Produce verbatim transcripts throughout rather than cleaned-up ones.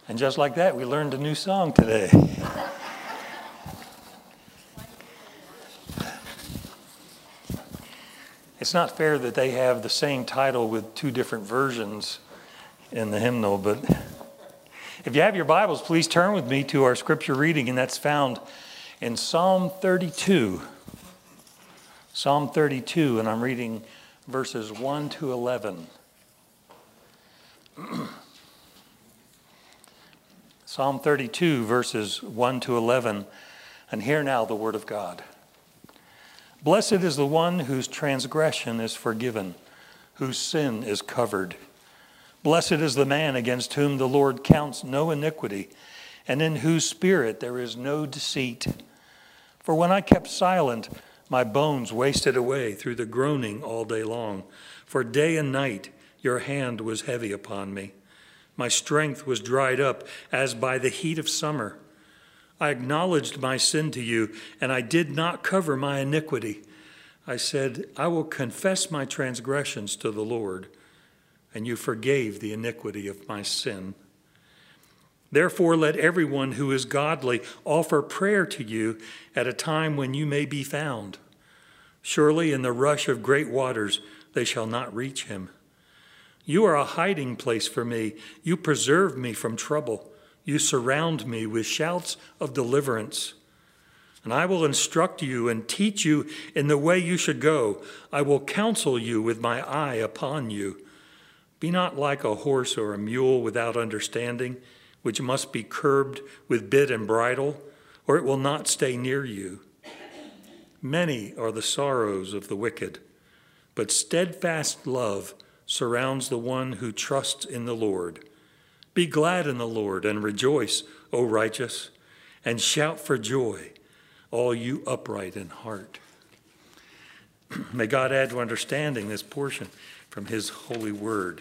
And just like that, we learned a new song today. It's not fair that they have the same title with two different versions in the hymnal, but if you have your Bibles, please turn with me to our scripture reading, and that's found in Psalm thirty-two. Psalm thirty-two, and I'm reading verses one to eleven. Psalm thirty-two, verses one to eleven, and hear now the word of God. Blessed is the one whose transgression is forgiven, whose sin is covered. Blessed is the man against whom the Lord counts no iniquity, and in whose spirit there is no deceit. For when I kept silent, my bones wasted away through the groaning all day long. For day and night your hand was heavy upon me. My strength was dried up as by the heat of summer. I acknowledged my sin to you, and I did not cover my iniquity. I said, I will confess my transgressions to the Lord, and you forgave the iniquity of my sin. Therefore, let everyone who is godly offer prayer to you at a time when you may be found. Surely in the rush of great waters they shall not reach him. You are a hiding place for me. You preserve me from trouble. You surround me with shouts of deliverance. And I will instruct you and teach you in the way you should go. I will counsel you with my eye upon you. Be not like a horse or a mule without understanding, which must be curbed with bit and bridle, or it will not stay near you. Many are the sorrows of the wicked, but steadfast love surrounds the one who trusts in the Lord. Be glad in the Lord and rejoice, O righteous, and shout for joy, all you upright in heart. May God add to understanding this portion from his holy word.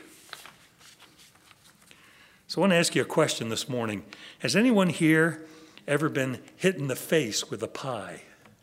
So I want to ask you a question this morning. Has anyone here ever been hit in the face with a pie?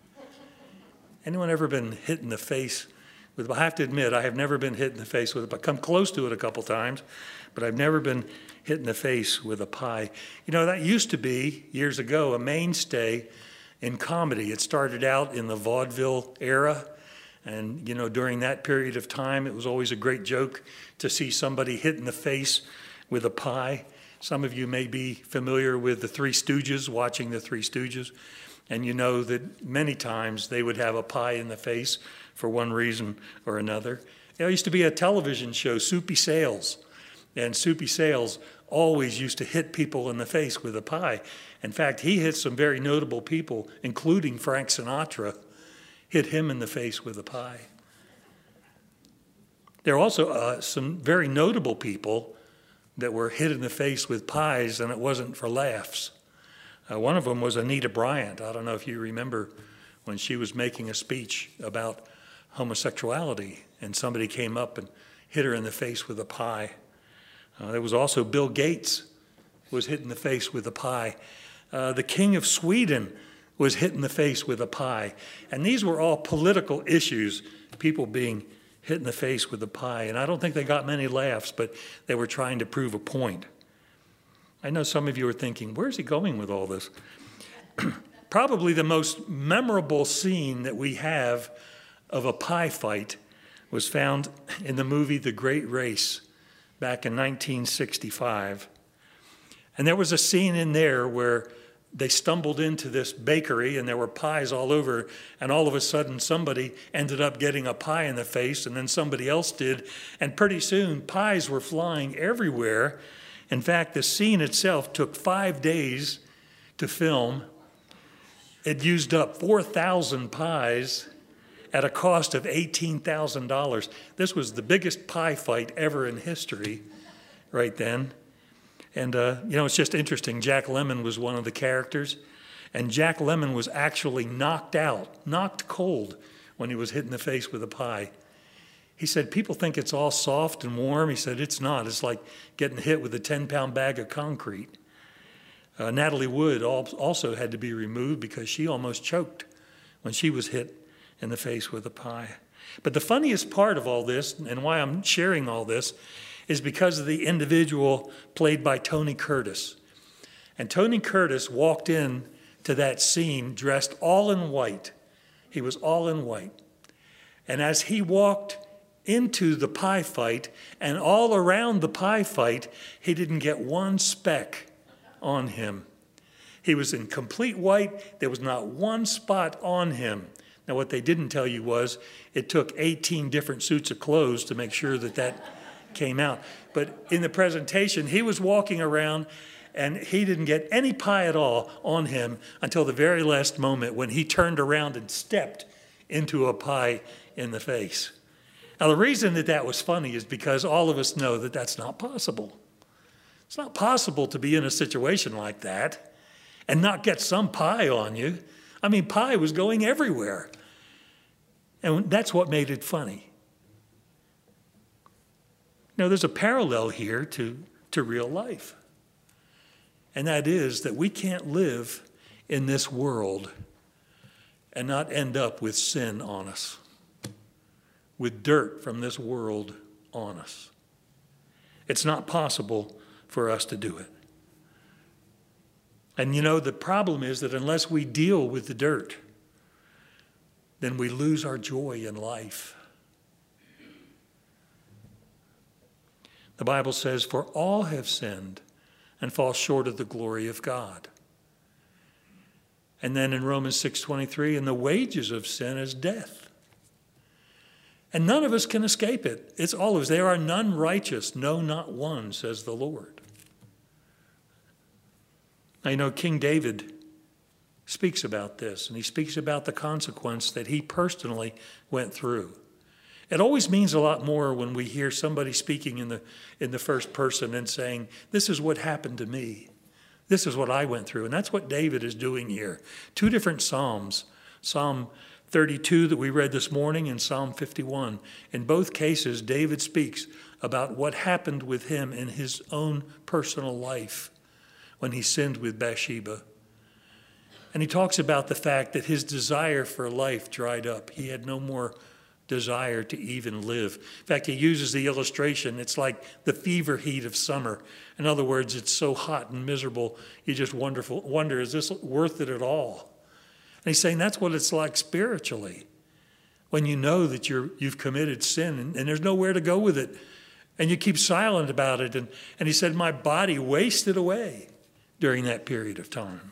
Anyone ever been hit in the face with, I have to admit, I have never been hit in the face with a pie. I've come close to it a couple times, but I've never been hit in the face with a pie. You know, that used to be, years ago, a mainstay in comedy. It started out in the vaudeville era, and, you know, during that period of time, it was always a great joke to see somebody hit in the face with a pie. Some of you may be familiar with the Three Stooges, watching the Three Stooges, and you know that many times they would have a pie in the face for one reason or another. There used to be a television show, Soupy Sales, and Soupy Sales always used to hit people in the face with a pie. In fact, he hit some very notable people, including Frank Sinatra, hit him in the face with a pie. There are also uh, some very notable people that were hit in the face with pies, and it wasn't for laughs. Uh, one of them was Anita Bryant. I don't know if you remember when she was making a speech about homosexuality, and somebody came up and hit her in the face with a pie. Uh, there was also Bill Gates was hit in the face with a pie. Uh, the King of Sweden was hit in the face with a pie. And these were all political issues, people being hit in the face with a pie. And I don't think they got many laughs, but they were trying to prove a point. I know some of you are thinking, where's he going with all this? Probably the most memorable scene that we have of a pie fight was found in the movie The Great Race back in nineteen sixty-five. And there was a scene in there where they stumbled into this bakery and there were pies all over, and all of a sudden somebody ended up getting a pie in the face, and then somebody else did, and pretty soon pies were flying everywhere. In fact, the scene itself took five days to film. It used up four thousand pies at a cost of eighteen thousand dollars. This was the biggest pie fight ever in history right then. And, uh, you know, it's just interesting. Jack Lemmon was one of the characters, and Jack Lemmon was actually knocked out, knocked cold when he was hit in the face with a pie. He said, people think it's all soft and warm. He said, it's not. It's like getting hit with a ten-pound bag of concrete. Uh, Natalie Wood also had to be removed because she almost choked when she was hit in the face with a pie. But the funniest part of all this, and why I'm sharing all this, is because of the individual played by Tony Curtis. And Tony Curtis walked in to that scene dressed all in white. He was all in white. And as he walked into the pie fight and all around the pie fight, he didn't get one speck on him. He was in complete white. There was not one spot on him. Now, what they didn't tell you was it took eighteen different suits of clothes to make sure that that came out. But in the presentation, he was walking around and he didn't get any pie at all on him until the very last moment when he turned around and stepped into a pie in the face. Now, the reason that that was funny is because all of us know that that's not possible. It's not possible to be in a situation like that and not get some pie on you. I mean, pie was going everywhere. And that's what made it funny. Now, there's a parallel here to, to real life. And that is that we can't live in this world and not end up with sin on us, with dirt from this world on us. It's not possible for us to do it. And you know, the problem is that unless we deal with the dirt, then we lose our joy in life. The Bible says, "For all have sinned and fall short of the glory of God." And then in Romans six twenty-three, "And the wages of sin is death." And none of us can escape it. It's all of us. "There are none righteous, no, not one, says the Lord." Now, you know, King David speaks about this, and he speaks about the consequence that he personally went through. It always means a lot more when we hear somebody speaking in the, in the first person and saying, "This is what happened to me. This is what I went through." And that's what David is doing here. Two different Psalms, Psalm thirty-two that we read this morning and Psalm fifty-one. In both cases, David speaks about what happened with him in his own personal life when he sinned with Bathsheba. And he talks about the fact that his desire for life dried up. He had no more desire to even live. In fact, he uses the illustration, it's like the fever heat of summer. In other words, it's so hot and miserable, you just wonderful, wonder, is this worth it at all? And he's saying that's what it's like spiritually. When you know that you're, you've committed sin and, and there's nowhere to go with it. And you keep silent about it. And, and he said, my body wasted away during that period of time.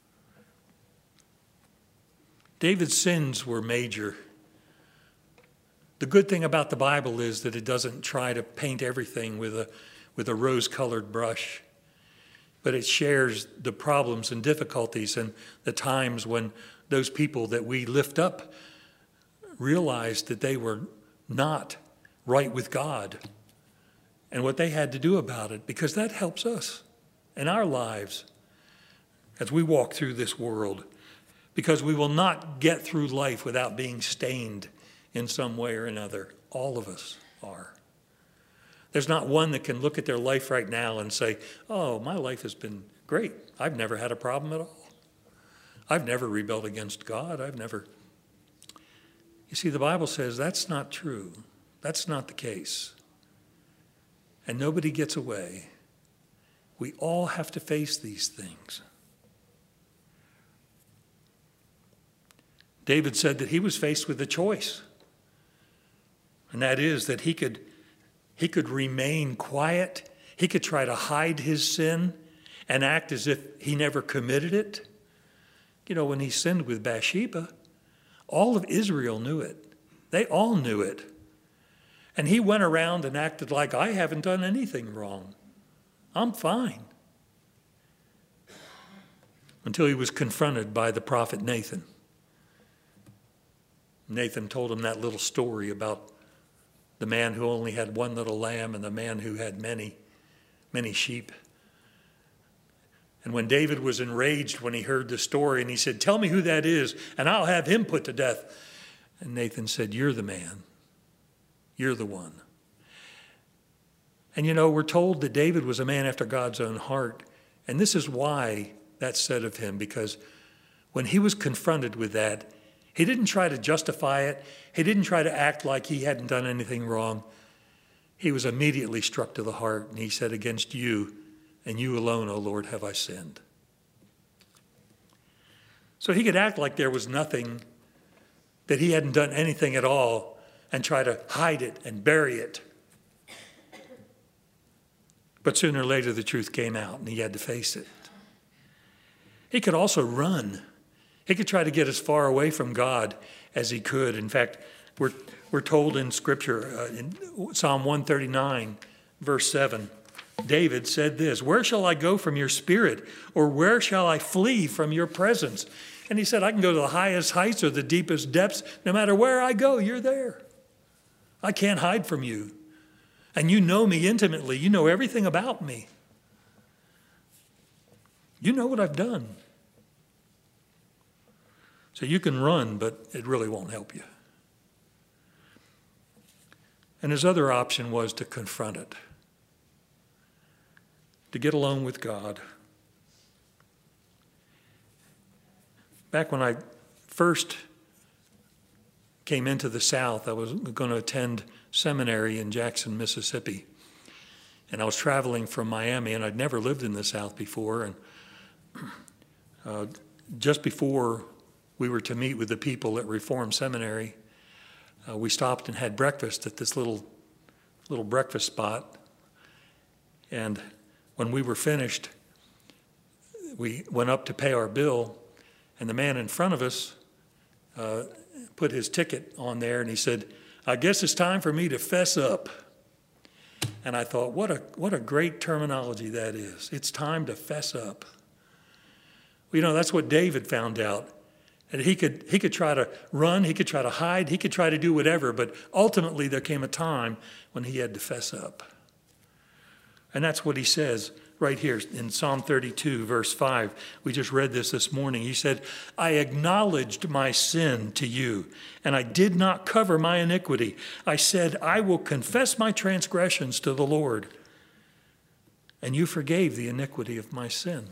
David's sins were major. The good thing about the Bible is that it doesn't try to paint everything with a, with a rose-colored brush, but it shares the problems and difficulties and the times when those people that we lift up realized that they were not right with God and what they had to do about it, because that helps us in our lives as we walk through this world, because we will not get through life without being stained in some way or another. All of us are. There's not one that can look at their life right now and say, oh, my life has been great. I've never had a problem at all. I've never rebelled against God. I've never... You see, the Bible says that's not true. That's not the case. And nobody gets away. We all have to face these things. David said that he was faced with a choice. And that is that he could, he could remain quiet. He could try to hide his sin and act as if he never committed it. You know, when he sinned with Bathsheba, all of Israel knew it. They all knew it. And he went around and acted like, I haven't done anything wrong. I'm fine. Until he was confronted by the prophet Nathan. Nathan told him that little story about the man who only had one little lamb and the man who had many, many sheep. And when David was enraged when he heard the story, and he said, tell me who that is, and I'll have him put to death. And Nathan said, you're the man. You're the one. And you know, we're told that David was a man after God's own heart. And this is why that's said of him, because when he was confronted with that, he didn't try to justify it. He didn't try to act like he hadn't done anything wrong. He was immediately struck to the heart, and he said, against you and you alone, O Lord, have I sinned. So he could act like there was nothing, that he hadn't done anything at all, and try to hide it and bury it. But sooner or later, the truth came out, and he had to face it. He could also run. He could try to get as far away from God as he could. In fact, we're, we're told in Scripture, uh, in Psalm one thirty-nine, verse seven, David said this, "Where shall I go from your spirit? Or where shall I flee from your presence?" And he said, I can go to the highest heights or the deepest depths. No matter where I go, you're there. I can't hide from you. And you know me intimately. You know everything about me. You know what I've done. So you can run, but it really won't help you. And his other option was to confront it, to get alone with God. Back when I first came into the South, I was going to attend seminary in Jackson, Mississippi. And I was traveling from Miami, and I'd never lived in the South before. And uh, just before we were to meet with the people at Reformed Seminary, uh, we stopped and had breakfast at this little, little breakfast spot. And when we were finished, we went up to pay our bill, and the man in front of us uh, put his ticket on there, and he said, "I guess it's time for me to fess up." And I thought, what a what a great terminology that is. It's time to fess up. Well, you know, that's what David found out. And he could he could try to run, he could try to hide, he could try to do whatever, but ultimately there came a time when he had to fess up. And that's what he says right here in Psalm thirty-two, verse five. We just read this this morning. He said, "I acknowledged my sin to you, and I did not cover my iniquity. I said, I will confess my transgressions to the Lord, and you forgave the iniquity of my sin."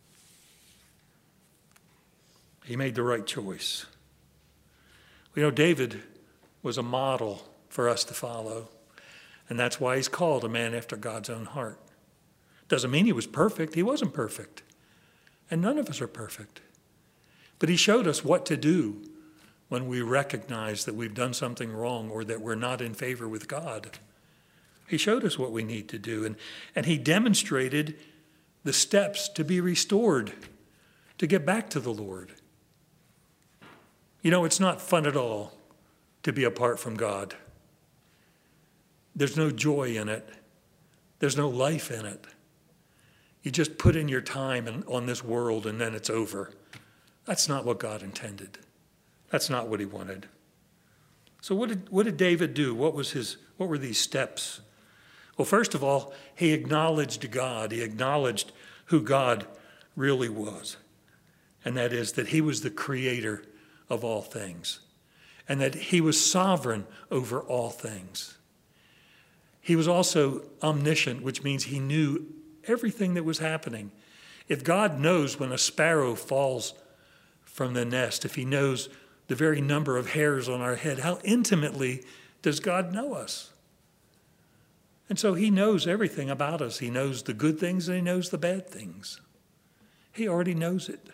He made the right choice. You know, David was a model for us to follow, and that's why he's called a man after God's own heart. Doesn't mean he was perfect. He wasn't perfect. And none of us are perfect. But he showed us what to do when we recognize that we've done something wrong or that we're not in favor with God. He showed us what we need to do. And, and he demonstrated the steps to be restored, to get back to the Lord. You know, it's not fun at all to be apart from God. There's no joy in it. There's no life in it. You just put in your time in, on this world and then it's over. That's not what God intended. That's not what he wanted. So what did, what did David do? What was his, what were these steps? Well, first of all, he acknowledged God. He acknowledged who God really was. And that is that he was the creator of all things. And that he was sovereign over all things. He was also omniscient, which means he knew everything that was happening. If God knows when a sparrow falls from the nest, if he knows the very number of hairs on our head, how intimately does God know us? And so he knows everything about us. He knows the good things and he knows the bad things. He already knows it.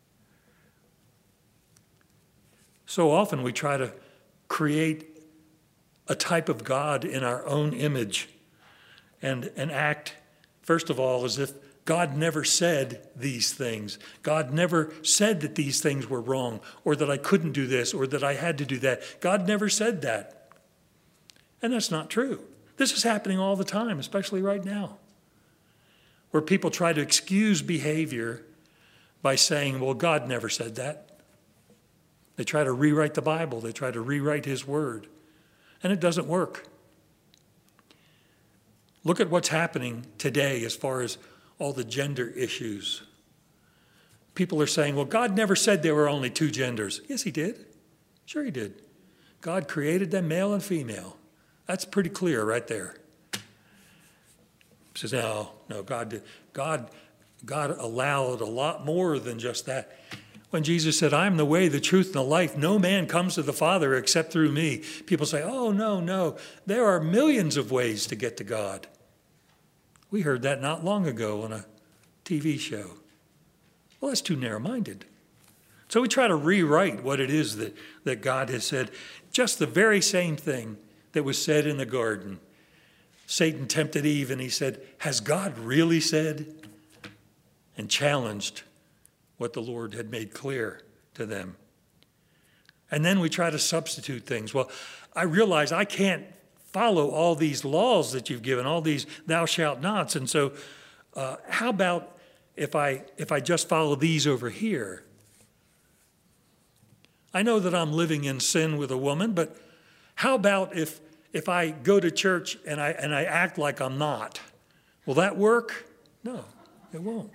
So often we try to create a type of God in our own image and, and act, first of all, as if God never said these things. God never said that these things were wrong or that I couldn't do this or that I had to do that. God never said that. And that's not true. This is happening all the time, especially right now, where people try to excuse behavior by saying, well, God never said that. They try to rewrite the Bible. They try to rewrite his word. And it doesn't work. Look at what's happening today as far as all the gender issues. People are saying, well, God never said there were only two genders. Yes, he did. Sure he did. God created them male and female. That's pretty clear right there. He says, no, no, God did. God, God allowed a lot more than just that. When Jesus said, I am the way, the truth, and the life, no man comes to the Father except through me. People say, oh, no, no. There are millions of ways to get to God. We heard that not long ago on a T V show. Well, that's too narrow-minded. So we try to rewrite what it is that, that God has said. Just the very same thing that was said in the garden. Satan tempted Eve and he said, has God really said? And challenged what the Lord had made clear to them. And then we try to substitute things. Well, I realize I can't follow all these laws that you've given, all these thou shalt nots. And so uh, how about if I if I just follow these over here? I know that I'm living in sin with a woman, but how about if if I go to church and I and I act like I'm not? Will that work? No, it won't.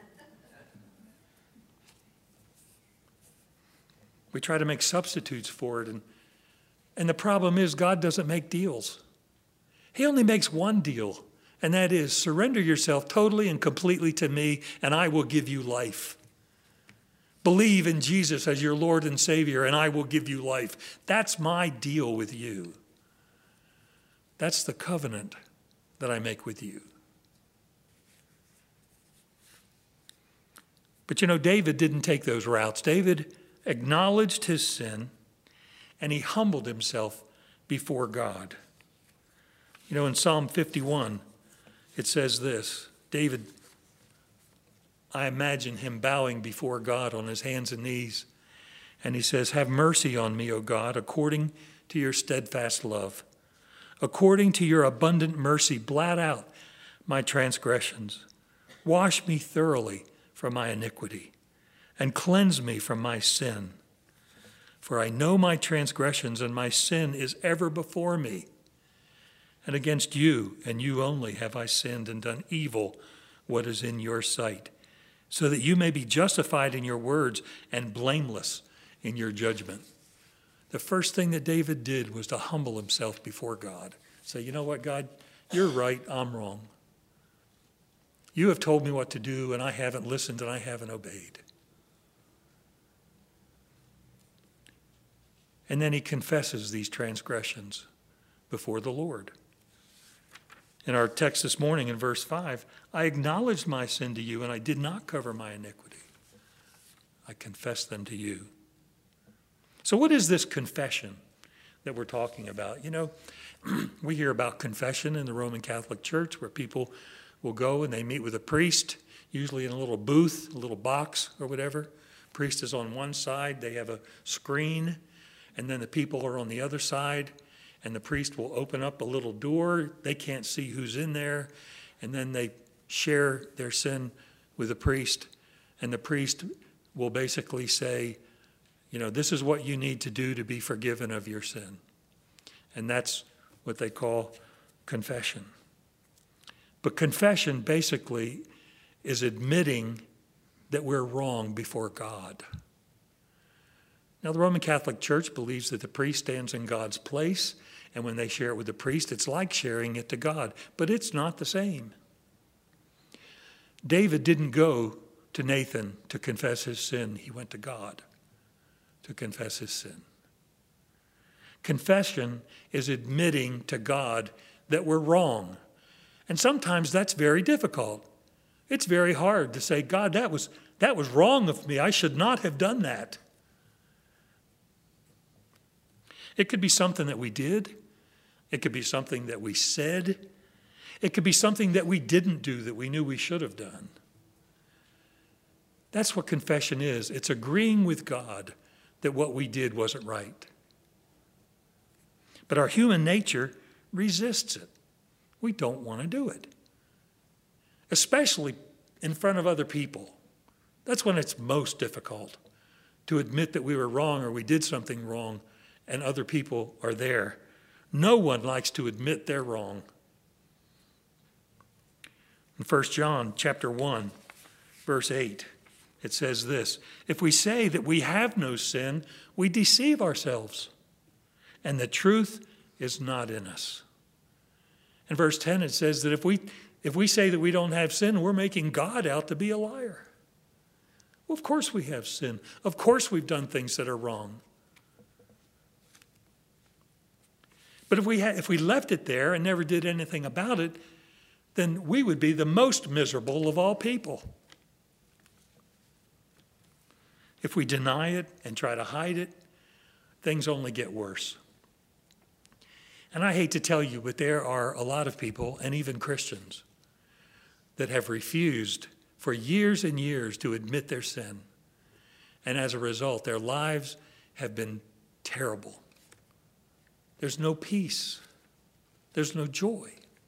We try to make substitutes for it. And, and the problem is God doesn't make deals. He only makes one deal, and that is surrender yourself totally and completely to me, and I will give you life. Believe in Jesus as your Lord and Savior, and I will give you life. That's my deal with you. That's the covenant that I make with you. But you know, David didn't take those routes. David acknowledged his sin, and he humbled himself before God. You know, in Psalm fifty-one, it says this. David, I imagine him bowing before God on his hands and knees, and he says, have mercy on me, O God, according to your steadfast love. According to your abundant mercy, blot out my transgressions. Wash me thoroughly from my iniquity, and cleanse me from my sin. For I know my transgressions, and my sin is ever before me. And against you, and you only, have I sinned and done evil what is in your sight, so that you may be justified in your words and blameless in your judgment. The first thing that David did was to humble himself before God. Say, you know what, God, you're right, I'm wrong. You have told me what to do, and I haven't listened, and I haven't obeyed. And then he confesses these transgressions before the Lord. In our text this morning in verse five, I acknowledged my sin to you, and I did not cover my iniquity. I confessed them to you. So what is this confession that we're talking about? You know, we hear about confession in the Roman Catholic Church, where people will go and they meet with a priest, usually in a little booth, a little box or whatever. Priest is on one side, they have a screen, and then the people are on the other side, and the priest will open up a little door. They can't see who's in there, and then they share their sin with the priest, and the priest will basically say, you know, this is what you need to do to be forgiven of your sin. And that's what they call confession. But confession basically is admitting that we're wrong before God. Now, the Roman Catholic Church believes that the priest stands in God's place, and when they share it with the priest, it's like sharing it to God, but it's not the same. David didn't go to Nathan to confess his sin. He went to God to confess his sin. Confession is admitting to God that we're wrong. And sometimes that's very difficult. It's very hard to say, God, that was, that was wrong of me. I should not have done that. It could be something that we did. It could be something that we said. It could be something that we didn't do that we knew we should have done. That's what confession is. It's agreeing with God that what we did wasn't right. But our human nature resists it. We don't want to do it, especially in front of other people. That's when it's most difficult to admit that we were wrong or we did something wrong and other people are there. No one likes to admit they're wrong. In First John chapter one, verse eight, it says this, if we say that we have no sin, we deceive ourselves, and the truth is not in us. In verse ten, it says that if we if we say that we don't have sin, we're making God out to be a liar. Well, of course we have sin. Of course we've done things that are wrong. But if we ha- if we left it there and never did anything about it, then we would be the most miserable of all people. If we deny it and try to hide it, things only get worse. And I hate to tell you, but there are a lot of people, and even Christians, that have refused for years and years to admit their sin. And as a result, their lives have been terrible. There's no peace. There's no joy.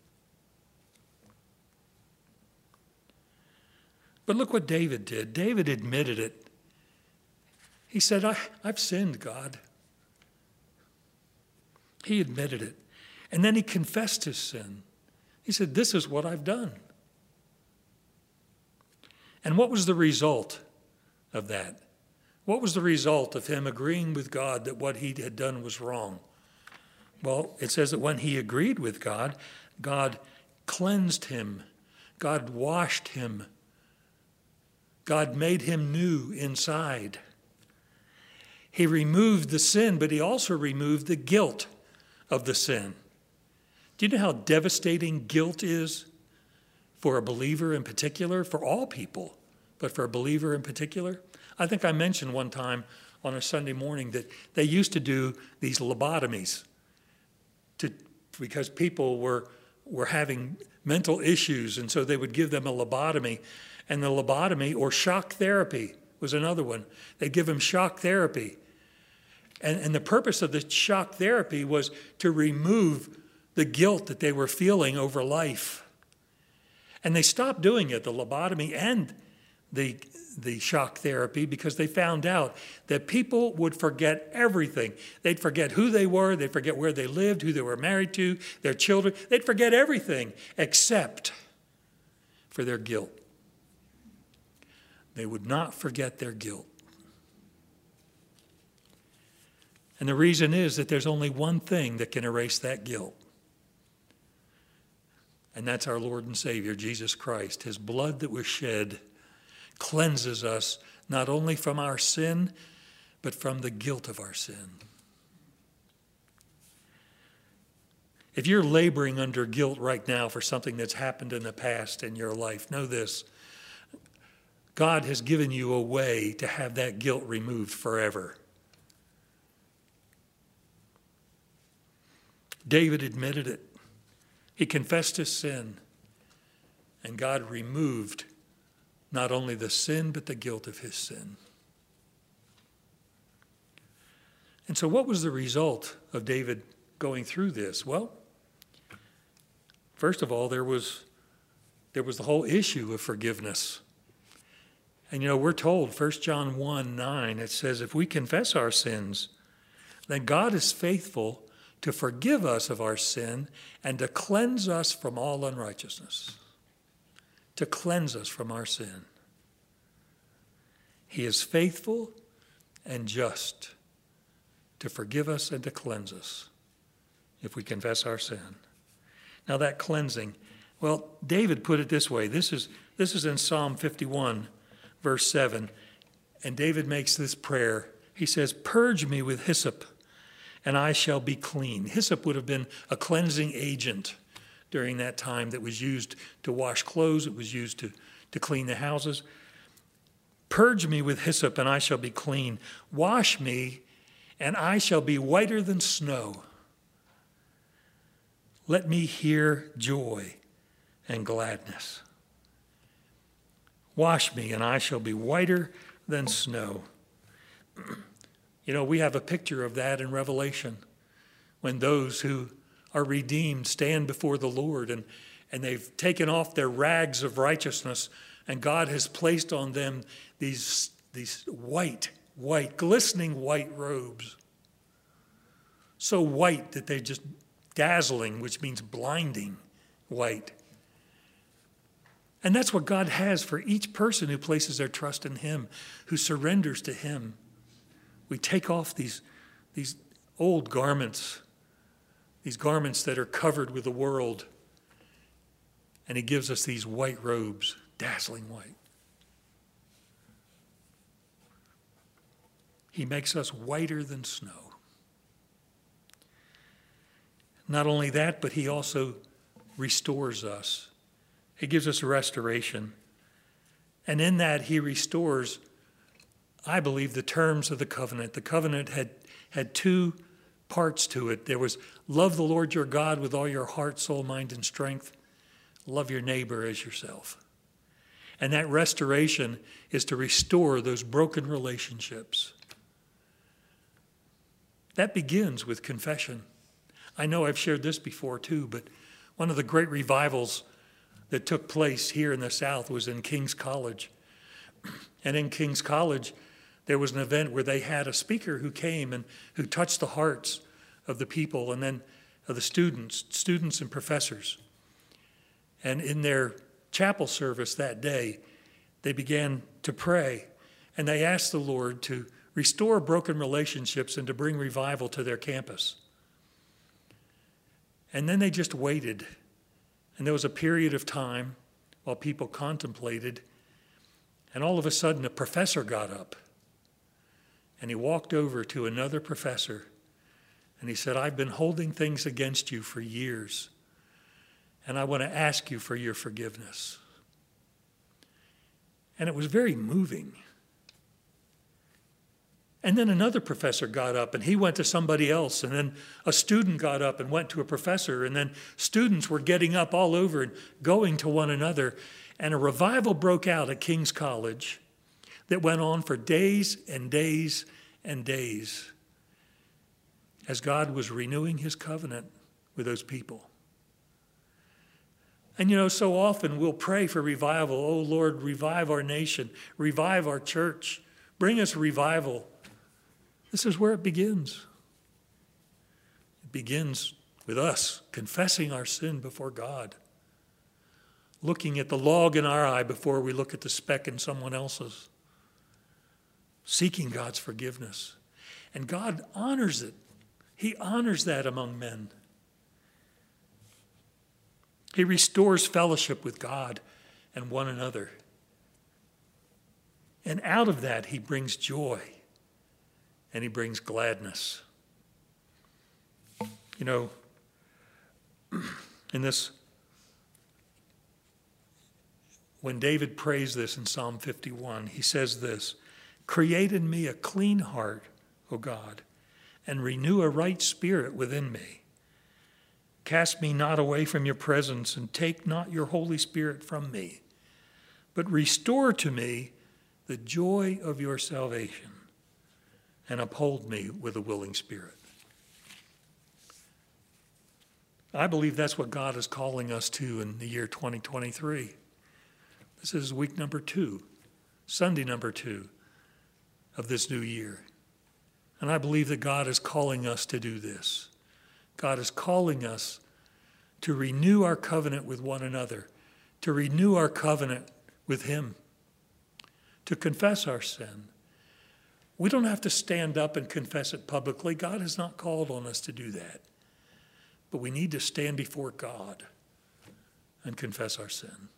But look what David did. David admitted it. He said, I, I've sinned, God. He admitted it. And then he confessed his sin. He said, this is what I've done. And what was the result of that? What was the result of him agreeing with God that what he had done was wrong? Well, it says that when he agreed with God, God cleansed him. God washed him. God made him new inside. He removed the sin, but he also removed the guilt of the sin. Do you know how devastating guilt is for a believer in particular, for all people, but for a believer in particular? I think I mentioned one time on a Sunday morning that they used to do these lobotomies to, because people were, were having mental issues, and so they would give them a lobotomy. And the lobotomy, or shock therapy, was another one. They'd give them shock therapy. And, and the purpose of the shock therapy was to remove the guilt that they were feeling over life. And they stopped doing it, the lobotomy and the, the shock therapy, because they found out that people would forget everything. They'd forget who they were, they'd forget where they lived, who they were married to, their children. They'd forget everything except for their guilt. They would not forget their guilt. And the reason is that there's only one thing that can erase that guilt. And that's our Lord and Savior, Jesus Christ. His blood that was shed cleanses us not only from our sin, but from the guilt of our sin. If you're laboring under guilt right now for something that's happened in the past in your life, know this. God has given you a way to have that guilt removed forever. David admitted it. He confessed his sin, and God removed not only the sin, but the guilt of his sin. And so what was the result of David going through this? Well, first of all, there was, there was the whole issue of forgiveness. And you know, we're told, First John one nine, it says, if we confess our sins, then God is faithful to forgive us of our sin and to cleanse us from all unrighteousness. To cleanse us from our sin. He is faithful and just to forgive us and to cleanse us if we confess our sin. Now that cleansing, well, David put it this way. This is, this is in Psalm fifty-one, verse seven. And David makes this prayer. He says, purge me with hyssop, and I shall be clean. Hyssop would have been a cleansing agent during that time that was used to wash clothes. It was used to, to clean the houses. Purge me with hyssop, and I shall be clean. Wash me, and I shall be whiter than snow. Let me hear joy and gladness. Wash me, and I shall be whiter than snow. You know, we have a picture of that in Revelation when those who are redeemed stand before the Lord and, and they've taken off their rags of righteousness, and God has placed on them these, these white, white, glistening white robes. So white that they're just dazzling, which means blinding white. And that's what God has for each person who places their trust in him, who surrenders to him. We take off these, these old garments, these garments that are covered with the world, and he gives us these white robes, dazzling white. He makes us whiter than snow. Not only that, but he also restores us. He gives us restoration. And in that, he restores I believe, the terms of the covenant. The covenant had, had two parts to it. There was love the Lord your God with all your heart, soul, mind, and strength. Love your neighbor as yourself. And that restoration is to restore those broken relationships. That begins with confession. I know I've shared this before too, but one of the great revivals that took place here in the South was in King's College. And in King's College, there was an event where they had a speaker who came and who touched the hearts of the people and then of the students, students and professors. And in their chapel service that day, they began to pray, and they asked the Lord to restore broken relationships and to bring revival to their campus. And then they just waited, and there was a period of time while people contemplated, and all of a sudden a professor got up, and he walked over to another professor, and he said, I've been holding things against you for years, and I want to ask you for your forgiveness. And it was very moving. And then another professor got up and he went to somebody else. And then a student got up and went to a professor. And then students were getting up all over and going to one another. And a revival broke out at King's College that went on for days and days and days as God was renewing his covenant with those people. And you know, so often we'll pray for revival. Oh Lord, revive our nation, revive our church, bring us revival. This is where it begins. It begins with us confessing our sin before God, looking at the log in our eye before we look at the speck in someone else's, seeking God's forgiveness. And God honors it. He honors that among men. He restores fellowship with God and one another. And out of that, he brings joy and he brings gladness. You know, in this, when David prays this in Psalm fifty-one, he says this, create in me a clean heart, O God, and renew a right spirit within me. Cast me not away from your presence, and take not your Holy Spirit from me, but restore to me the joy of your salvation, and uphold me with a willing spirit. I believe that's what God is calling us to in the year twenty twenty-three. This is week number two, Sunday number two of this new year. And I believe that God is calling us to do this. God is calling us to renew our covenant with one another, to renew our covenant with him, to confess our sin. We don't have to stand up and confess it publicly. God has not called on us to do that. But we need to stand before God and confess our sin.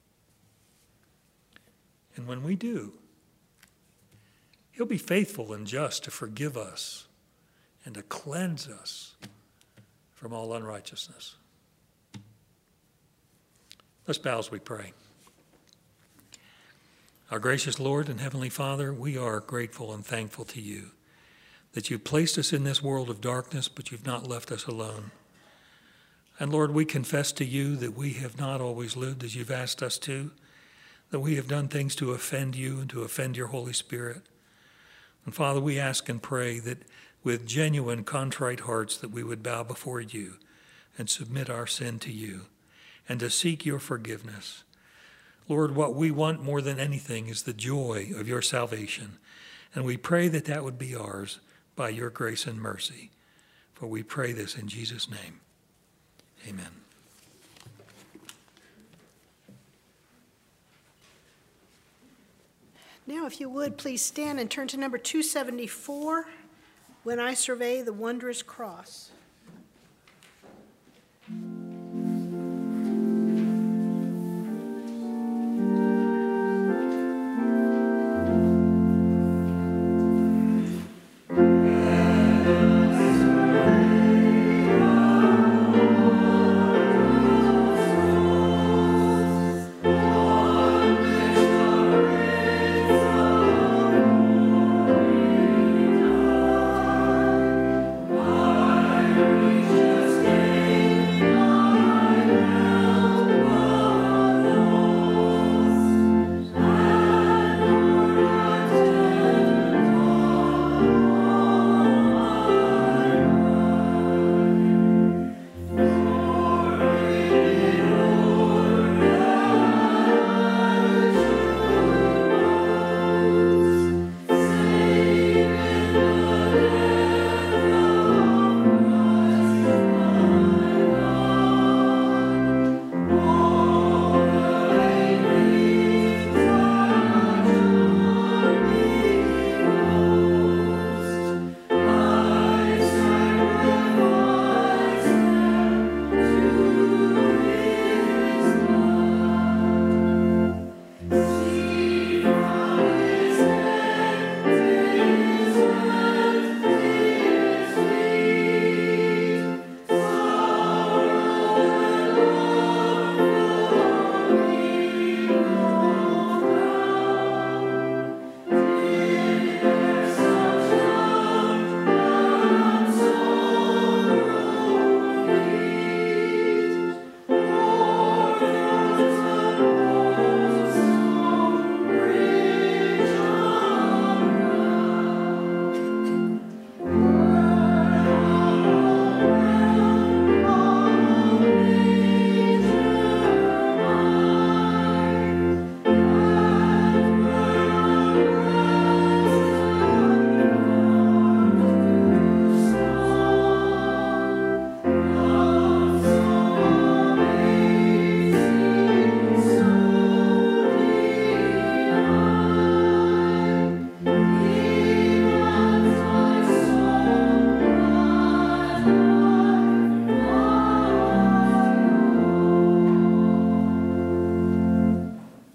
And when we do, he'll be faithful and just to forgive us and to cleanse us from all unrighteousness. Let's bow as we pray. Our gracious Lord and Heavenly Father, we are grateful and thankful to you that you've placed us in this world of darkness, but you've not left us alone. And Lord, we confess to you that we have not always lived as you've asked us to, that we have done things to offend you and to offend your Holy Spirit. And Father, we ask and pray that with genuine contrite hearts that we would bow before you and submit our sin to you and to seek your forgiveness. Lord, what we want more than anything is the joy of your salvation. And we pray that that would be ours by your grace and mercy. For we pray this in Jesus' name. Amen. Now, if you would, please stand and turn to number two seventy-four, When I Survey the Wondrous Cross.